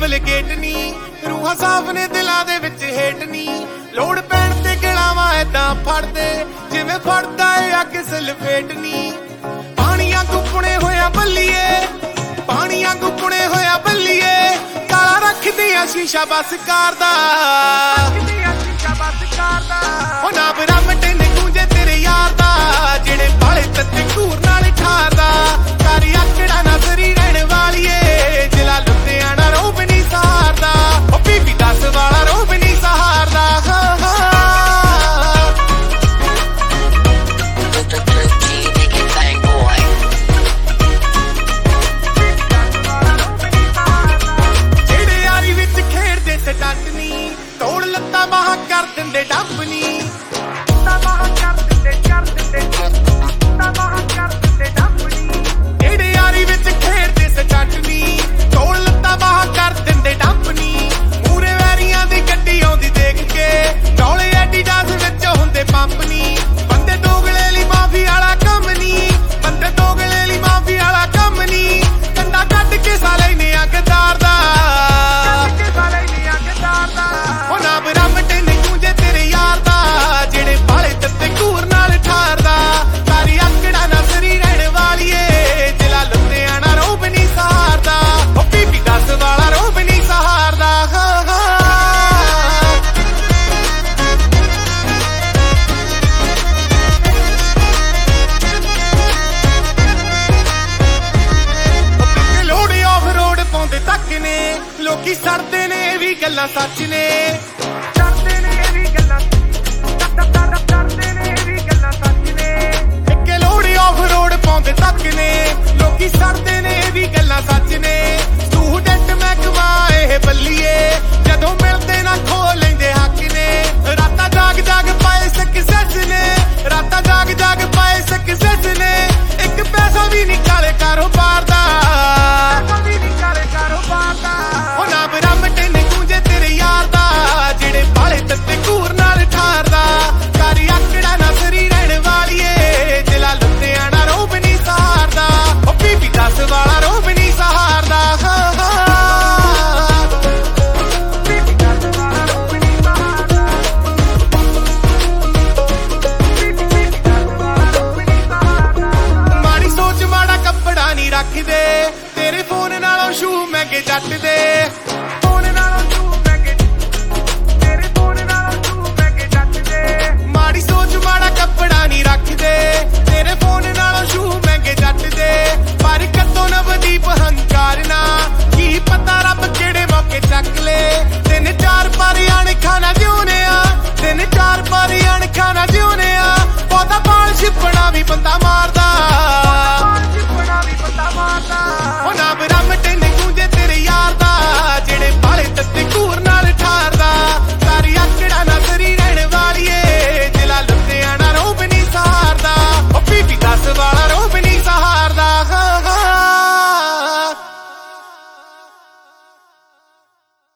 duplicate ਨੀ ਰੂਹਾਂ ਸਾਫ ਨੇ ਦਿਲਾਂ ਦੇ ਵਿੱਚ ਹੇਟ ਨੀ ਲੋੜ ਪੈਣ ਤੇ ਗਲਾਵਾਂ ਐਦਾਂ ਫੜਦੇ ਜਿਵੇਂ ਫੜਦਾ ਏ ਅੱਗ ਸਲਫੇਟ ਨੀ ਪਾਣੀਆਂ ਗੁੱਪਣੇ ਹੋਇਆ ਬੱਲੀਏ ਪਾਣੀਆਂ ਗੁੱਪਣੇ ਹੋਇਆ ਬੱਲੀਏ ਕਾਲਾ ਰੱਖਦੀਆਂ ਸ਼ੀਸ਼ਾ ਬਸ ਕਰਦਾ ਉਹ ਨਾ ਬਰਾਮਟੇ ਨੇ ਗੂੰਜੇ ਤੇਰੇ ਯਾਰ ਦਾ ਜਿਹੜੇ ਬਾਲੇ ਤੱਤੇ ਘੂਰ ਨਾਲ ਠਾਰਦਾ ਤਾਰੀ ਆਕੜਾ ਨਜ਼ਰੀ ਰਹਿਣ ਵਾਲੀਏ ਜ਼ਿਲ੍ਹਾ ਲੁਧਿਆਣਾ ਰੋਬ ਨਹੀਂ ਸਹਾਰਦਾ ਉਹ ਬੀਬੀ 10 ਵਾਲਾ ਰੋਬ ਨਹੀਂ ਸਹਾਰਦਾ ਜਿਹੜੇ ਯਾਰੀ ਵਿੱਚ ਖੇਡਦੇ ਸਟੰਟ ਨੀ ਤੋੜ ਲੱਤਾਂ ਬਾਹਾਂ ਕਰ ਦਿੰਦੇ ਡੱਬ ਨੀ ਜਿਹੜੇ ਯਾਰੀ ਵਿੱਚ ਖੇਡਦੇ ਸਟੰਟ ਨੀ ਤੋੜ ਲੱਤਾਂ ਬਾਹਾਂ ਕਰ ਦਿੰਦੇ ਡੱਬ ਨੀ ਮੂਰੇ ਵੈਰੀਆਂ ਦੀ ਗੱਡੀ ਆਉਂਦੀ ਦੇਖ ਕੇ ਡੋਲੇ ਐਡੀਡਾਸ ਵਿੱਚ ਹੁੰਦੇ ਪੰਪ ਨੀ ਬੰਦੇ ਦੋਗਲੇ ਲਈ ਮਾਫੀ ਵਾਲਾ ਕੰਮ ਨੀ ਬੰਦੇ ਦੋਗਲੇ ਲਈ ਮਾਫੀ ਵਾਲਾ ਕੰਮ ਨੀ ਕੰਡਾ ਕੱਢ ਕੇ ਸਾਲੇ ਨੇ ਅੱਗਦਾਰ ਦਾ ਉਹ ਨਾ ਬਰਾਮਟੇ ਨੇ ਗੂੰਜੇ ਤੇਰੇ ਯਾਰ ਦਾ ਜਿਹੜੇ ਬਾਲੇ ਤੱਤੇ ਘੂਰ ਨਾਲ ਠਾਰਦਾ ਤਾਰੀ ਆਕੜਾ ਨਜ਼ਰੀ ਰਹਿਣ ਵਾਲੀਏ ਜ਼ਿਲ੍ਹਾ ਲੁਧਿਆਣਾ ਰੋਬ ਨਹੀਂ ਸਹਾਰਦਾ ਉਹ ਬੀਬੀ 10 ਵਾਲਾ ਰੋਬ ਨਹੀਂ ਸਹਾਰਦਾ ਲੋੜ ਆਫ ਰੋਡ ਪਾਉਂਦੇ ਤੱਕ ਨੇ ਲੋਕੀ ਸੜਦੇ ਨੇ ਇਹ ਵੀ ਗੱਲਾਂ ਸੱਚ ਨੇ ਪਾਉਂਦੇ ਤੱਕ ਨੇ ਲੋਕੀ ਸੜਦੇ ਨੇ ਇਹ ਵੀ ਗੱਲਾਂ ਸੱਚ ਨੇ ਸਟੂਡੈਂਟ ਮੈਂ ਕਮਾਏ ਇਹ ਬੱਲੀਏ ਜਦੋਂ ਮਿਲਦੇ ਨਾ ਖੋ ਲੈਂਦੇ ਹੱਕ ਨੇ ਰਾਤਾਂ ਜਾਗ ਜਾਗ ਪਾਏ ਸਕਸੈਸ ਨੇ ਰਾਤਾਂ ਜਾਗ ਜਾਗ ਪਾਏ ਸਕਸੈਸ ਨੇ ਇੱਕ ਪੈਸਾ ਵੀ ਨਹੀਂ ਕਾਲੇ ਕਾਰੋਬਾਰ ਦਾ ਉਹ ਨਾ ਬਰਾਮਟੇ ਨੇ ਗੂੰਜੇ ਤੇਰੇ ਯਾਰ ਦਾ ਜਿਹੜੇ ਬਾਲੇ ਤੱਤੇ ਘੂਰ ਨਾਲ ਠਾਰਦਾ ਤਾਰੀ ਆਕੜਾ ਨਜ਼ਰੀ ਰਹਿਣ ਵਾਲੀਏ ਜ਼ਿਲ੍ਹਾ ਲੁਧਿਆਣਾ ਰੋਬ ਨਹੀਂ ਸਹਾਰਦਾ ਉਹ ਬੀਬੀ 10 ਵਾਲਾ ਰੋਬ ਨਹੀਂ ਸਹਾਰਦਾ ਮਾੜੀ ਸੋਚ ਮਾੜਾ ਕੱਪੜਾ ਨਹੀਂ ਰੱਖਦੇ ਤੇਰੇ ਫੋਨ ਨਾਲੋਂ ਸ਼ੂ ਮਹਿੰਗੇ ਜੱਟ ਦੇ ਮਾੜੀ ਸੋਚ ਮਾੜਾ ਕੱਪੜਾ ਨਹੀਂ ਰੱਖਦੇ ਤੇਰੇ ਫੋਨ ਨਾਲੋਂ ਸ਼ੂ ਮਹਿੰਗੇ ਜੱਟ ਦੇ ਪਰ ਕਦੋਂ ਨਵਦੀਪ ਹੰਕਾਰ ਨਾ ਕੀ ਪਤਾ ਰੱਬ ਕਿਹੜੇ ਮੌਕੇ ਚੱਕ ਲੇ 3-4 ਪਾਰੀ ਅਣਖਾਂ ਨਾ ਜਿਉਨੇ ਆ 3-4 ਪਾਰੀ ਅਣਖਾਂ ਨਾ ਜਿਉਨੇ ਆ ਉਹਦਾ ਬਾਲ ਛਿਪਣਾ ਵੀ ਬੰਦਾ ਮਾਰਦਾ